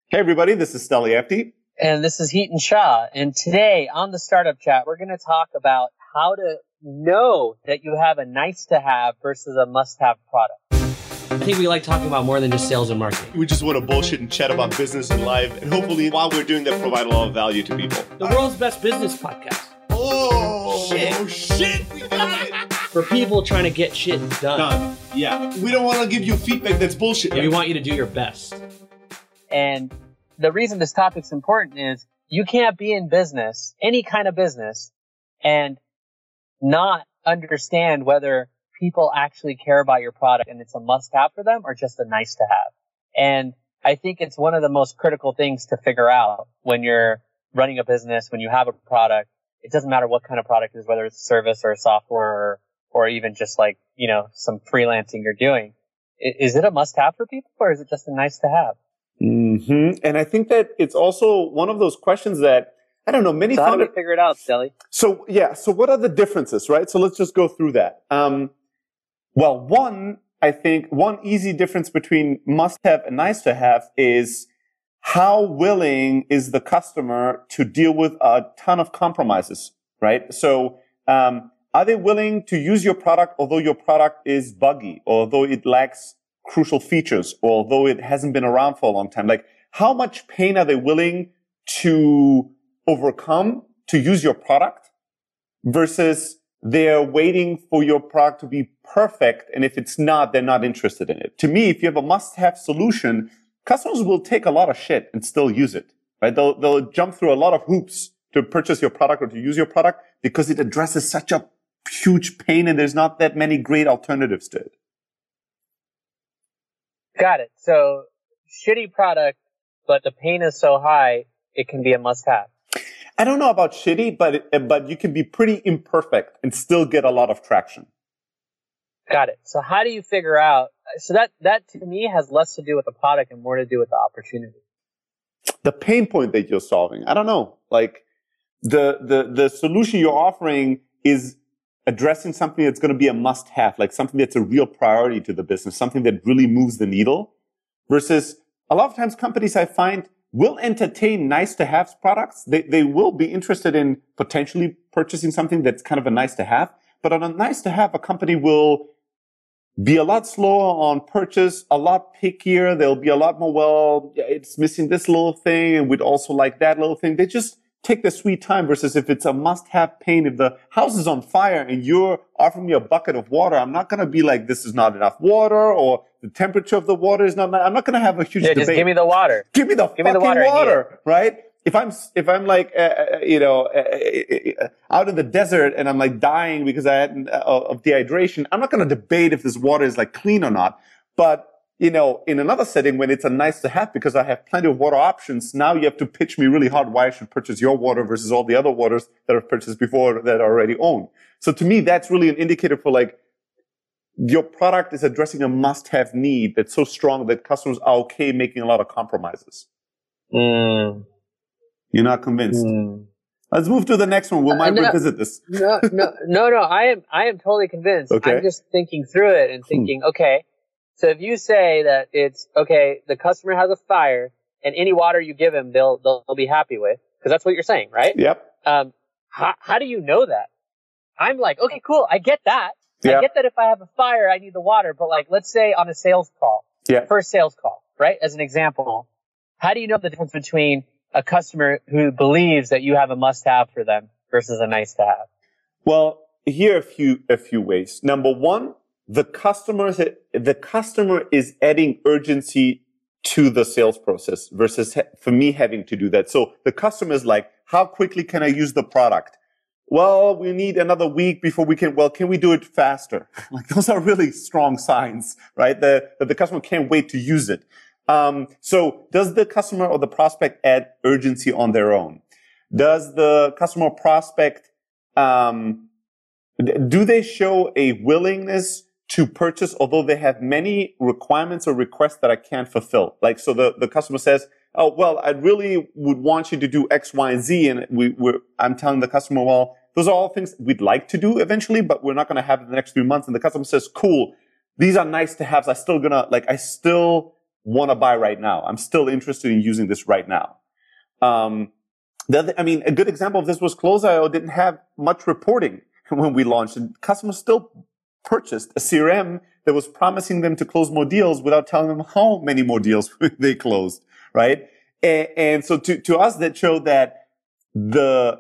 Hey everybody, this is Steli Efti. And this is Heaton Shah. And today on the Startup Chat, we're going to talk about how to know that you have a nice to have versus a must have product. I think we like talking about more than just sales and marketing. We just want to bullshit and chat about business and life, and hopefully while we're doing that, provide a lot of value to people. The world's best business podcast. Oh, shit, we got it. For people trying to get shit done. Yeah, we don't want to give you feedback that's bullshit. Yeah, we want you to do your best. And the reason this topic's important is you can't be in business, any kind of business, and not understand whether people actually care about your product and it's a must-have for them or just a nice-to-have. And I think it's one of the most critical things to figure out when you're running a business, when you have a product. It doesn't matter what kind of product it is, whether it's a service or a software or even just like, some freelancing you're doing. Is it a must-have for people or is it just a nice-to-have? Mm-hmm. And I think that it's also one of those questions that, I don't know, many So how do we figure it out, Steli? So what are the differences, right? So let's just go through that. I think one easy difference between must-have and nice-to-have is how willing is the customer to deal with a ton of compromises, right? So are they willing to use your product although your product is buggy, or although it lacks crucial features, or although it hasn't been around for a long time? Like, how much pain are they willing to overcome to use your product versus they're waiting for your product to be perfect, and if it's not, they're not interested in it. To me, if you have a must-have solution, customers will take a lot of shit and still use it, right? They'll jump through a lot of hoops to purchase your product or to use your product because it addresses such a huge pain and there's not that many great alternatives to it. Got it. So shitty product, but the pain is so high, it can be a must-have. I don't know about shitty, but you can be pretty imperfect and still get a lot of traction. Got it. So how do you figure out? So that to me has less to do with the product and more to do with the opportunity. The pain point that you're solving. I don't know. Like the solution you're offering is addressing something that's going to be a must-have, like something that's a real priority to the business, something that really moves the needle, versus a lot of times companies I find will entertain nice-to-have products. They will be interested in potentially purchasing something that's kind of a nice-to-have, but on a nice-to-have, a company will be a lot slower on purchase, a lot pickier. They'll be a lot more, it's missing this little thing, and we'd also like that little thing. They just take their sweet time, versus if it's a must-have pain, if the house is on fire and you're offering me a bucket of water, I'm not going to be like, this is not enough water, or the temperature of the water is not, I'm not going to have a huge debate. Just give me the water. Give me the water, right? If I'm like, out in the desert and I'm like dying because I had of dehydration, I'm not going to debate if this water is like clean or not. But in another setting, when it's a nice to have because I have plenty of water options, now you have to pitch me really hard why I should purchase your water versus all the other waters that I've purchased before that I already own. So to me, that's really an indicator for like, your product is addressing a must-have need that's so strong that customers are okay making a lot of compromises. You're not convinced. Let's move to the next one. We might revisit this. No. I am totally convinced. Okay. I'm just thinking through it and thinking, okay, so if you say that it's, okay, the customer has a fire and any water you give him, they'll be happy with, because that's what you're saying, right? Yep. How do you know that? I'm like, okay, cool. I get that. Yep. I get that if I have a fire, I need the water. But like, let's say on a sales call, first sales call, right? As an example, how do you know the difference between a customer who believes that you have a must-have for them versus a nice-to-have? Well, here are a few ways. Number one, the customer is adding urgency to the sales process versus for me having to do that. So the customer is like, how quickly can I use the product? Well, we need another week before we can we do it faster? Like, those are really strong signs, right? That the customer can't wait to use it. So does the customer or the prospect add urgency on their own? Does the customer prospect, do they show a willingness to purchase, although they have many requirements or requests that I can't fulfill? Like, so the customer says, oh, well, I really would want you to do X, Y, and Z. And I'm telling the customer, well, those are all things we'd like to do eventually, but we're not going to have it in the next 3 months. And the customer says, cool, these are nice to haves. I still want to buy right now. I'm still interested in using this right now. A good example of this was Close.io didn't have much reporting when we launched, and customers still purchased a CRM that was promising them to close more deals without telling them how many more deals they closed, right? And so to us, that showed that the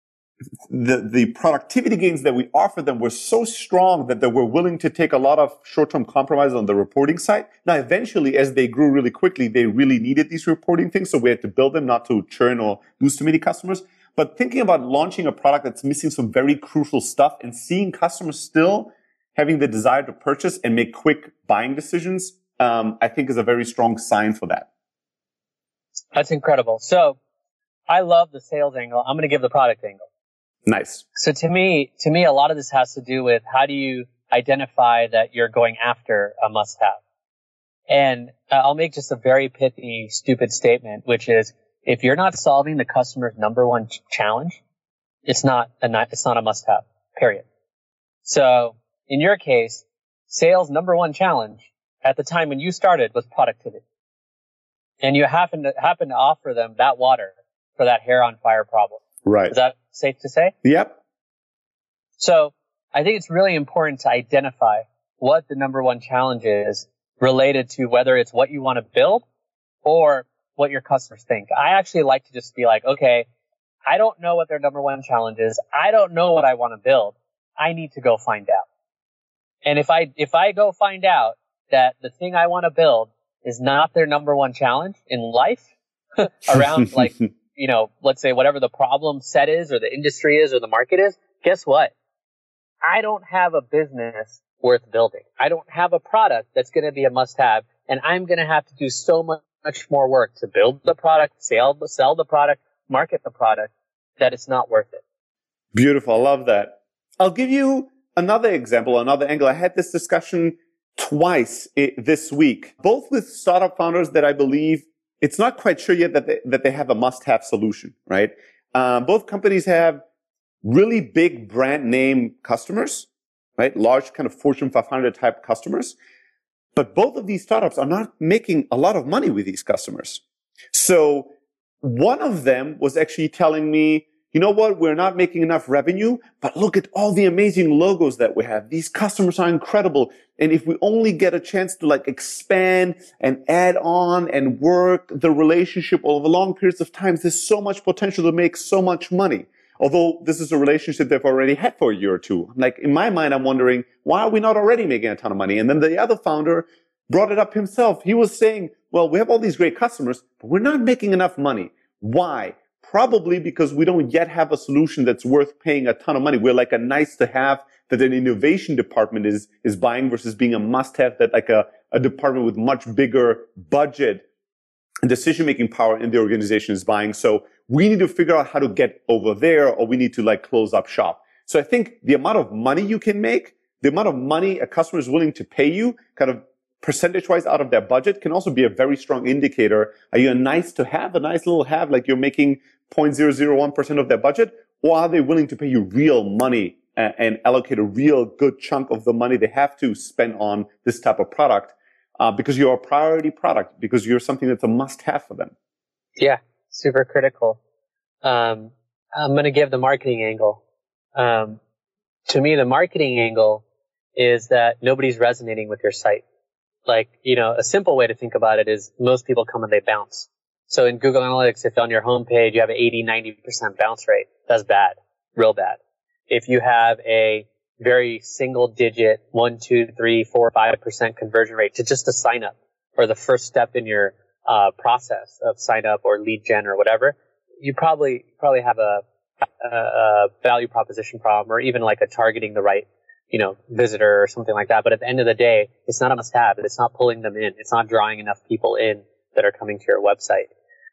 productivity gains that we offered them were so strong that they were willing to take a lot of short-term compromise on the reporting side. Now, eventually, as they grew really quickly, they really needed these reporting things, so we had to build them not to churn or lose too many customers. But thinking about launching a product that's missing some very crucial stuff and seeing customers still having the desire to purchase and make quick buying decisions, I think is a very strong sign for that. That's incredible. So I love the sales angle. I'm going to give the product angle. Nice. So to me, a lot of this has to do with how do you identify that you're going after a must-have. And I'll make just a very pithy, stupid statement, which is if you're not solving the customer's number one challenge, it's not a must-have, period. So in your case, sales number one challenge at the time when you started was productivity. And you happen to offer them that water for that hair on fire problem. Right. Is that safe to say? Yep. So I think it's really important to identify what the number one challenge is related to whether it's what you want to build or what your customers think. I actually like to just be like, okay, I don't know what their number one challenge is. I don't know what I want to build. I need to go find out. And if I go find out that the thing I want to build is not their number one challenge in life around like, let's say whatever the problem set is or the industry is or the market is, guess what? I don't have a business worth building. I don't have a product that's going to be a must-have, and I'm going to have to do so much more work to build the product, sell the product, market the product, that it's not worth it. Beautiful. I love that. I'll give you another example, another angle. I had this discussion twice this week, both with startup founders that I believe it's not quite sure yet that they have a must-have solution, right? Both companies have really big brand name customers, right? Large kind of Fortune 500 type customers. But both of these startups are not making a lot of money with these customers. So one of them was actually telling me, you know what? We're not making enough revenue, but look at all the amazing logos that we have. These customers are incredible. And if we only get a chance to like expand and add on and work the relationship over long periods of time, there's so much potential to make so much money. Although this is a relationship they've already had for a year or two. Like in my mind, I'm wondering, why are we not already making a ton of money? And then the other founder brought it up himself. He was saying, well, we have all these great customers, but we're not making enough money. Why? Probably because we don't yet have a solution that's worth paying a ton of money. We're like a nice to have that an innovation department is buying versus being a must have that like a department with much bigger budget and decision-making power in the organization is buying. So we need to figure out how to get over there, or we need to like close up shop. So I think the amount of money you can make, the amount of money a customer is willing to pay you kind of percentage-wise out of their budget can also be a very strong indicator. Are you a nice little have, like you're making 0.001% of their budget, or are they willing to pay you real money and allocate a real good chunk of the money they have to spend on this type of product because you're a priority product, because you're something that's a must-have for them? Yeah, super critical. I'm going to give the marketing angle. To me, the marketing angle is that nobody's resonating with your site. Like, a simple way to think about it is most people come and they bounce. So in Google Analytics, if on your homepage you have an 80-90% bounce rate, that's bad, real bad. If you have a very single digit 1, 2, 3, 4, 5% conversion rate to just a sign up, or the first step in your process of sign up or lead gen or whatever, you probably have a value proposition problem, or even like a targeting the right visitor or something like that. But at the end of the day, it's not a must have. It's not pulling them in. It's not drawing enough people in that are coming to your website.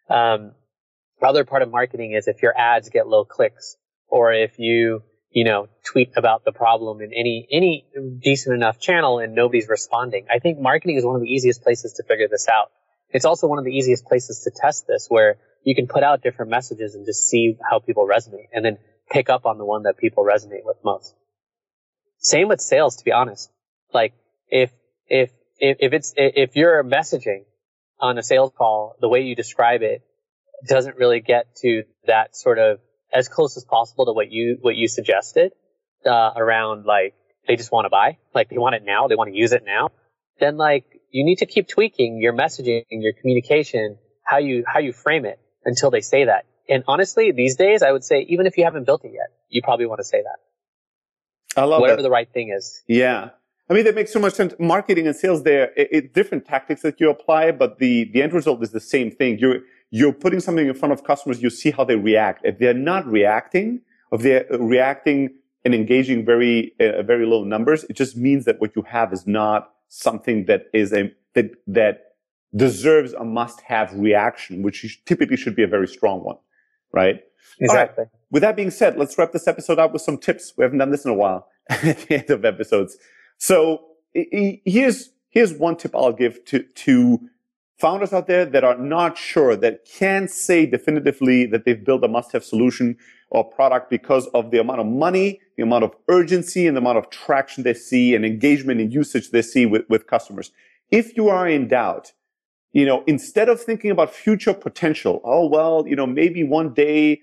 Other part of marketing is if your ads get low clicks, or if you tweet about the problem in any decent enough channel and nobody's responding. I think marketing is one of the easiest places to figure this out. It's also one of the easiest places to test this, where you can put out different messages and just see how people resonate, and then pick up on the one that people resonate with most. Same with sales, to be honest. Like if you're messaging on a sales call, the way you describe it doesn't really get to that sort of as close as possible to what you suggested, around like, they just want to buy, like they want it now, they want to use it now. Then like, you need to keep tweaking your messaging, your communication, how you frame it until they say that. And honestly, these days, I would say, even if you haven't built it yet, you probably want to say that. I love whatever that. the right thing is. Yeah. I mean, that makes so much sense. Marketing and sales there, different tactics that you apply, but the end result is the same thing. You're putting something in front of customers, you see how they react. If they're not reacting, if they're reacting and engaging very low numbers, it just means that what you have is not something that that deserves a must-have reaction, which typically should be a very strong one, right? Exactly. All right. With that being said, let's wrap this episode up with some tips. We haven't done this in a while at the end of episodes. So here's one tip I'll give to founders out there that are not sure, that can't say definitively that they've built a must-have solution or product because of the amount of money, the amount of urgency, and the amount of traction they see and engagement and usage they see with customers. If you are in doubt, instead of thinking about future potential, maybe one day,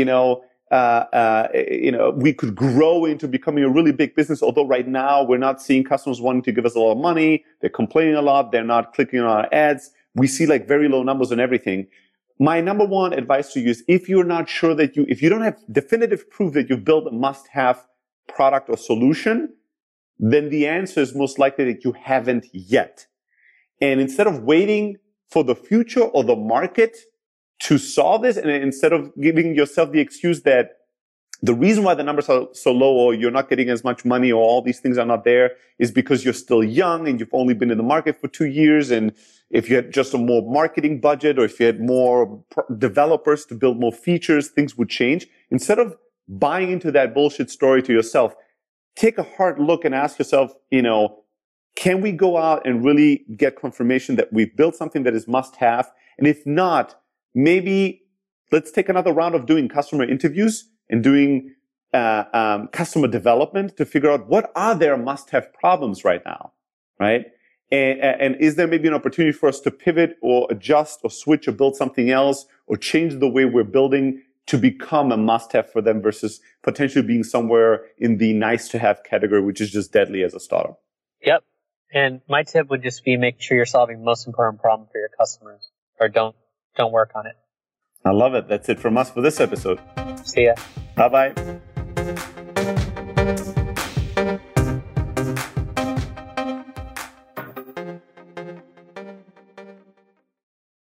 we could grow into becoming a really big business. Although right now we're not seeing customers wanting to give us a lot of money. They're complaining a lot. They're not clicking on our ads. We see like very low numbers on everything. My number one advice to you is, if you're not sure if you don't have definitive proof that you've built a must-have product or solution, then the answer is most likely that you haven't yet. And instead of waiting for the future or the market to solve this, and instead of giving yourself the excuse that the reason why the numbers are so low, or you're not getting as much money, or all these things are not there, is because you're still young and you've only been in the market for 2 years. And if you had just a more marketing budget, or if you had more developers to build more features, things would change. Instead of buying into that bullshit story to yourself, take a hard look and ask yourself, can we go out and really get confirmation that we've built something that is must have? And if not, maybe let's take another round of doing customer interviews and doing customer development to figure out what are their must-have problems right now, right? And is there maybe an opportunity for us to pivot or adjust or switch or build something else or change the way we're building to become a must-have for them versus potentially being somewhere in the nice-to-have category, which is just deadly as a startup? Yep. And my tip would just be, make sure you're solving the most important problem for your customers, or don't work on it. I love it. That's it from us for this episode. See ya. Bye-bye.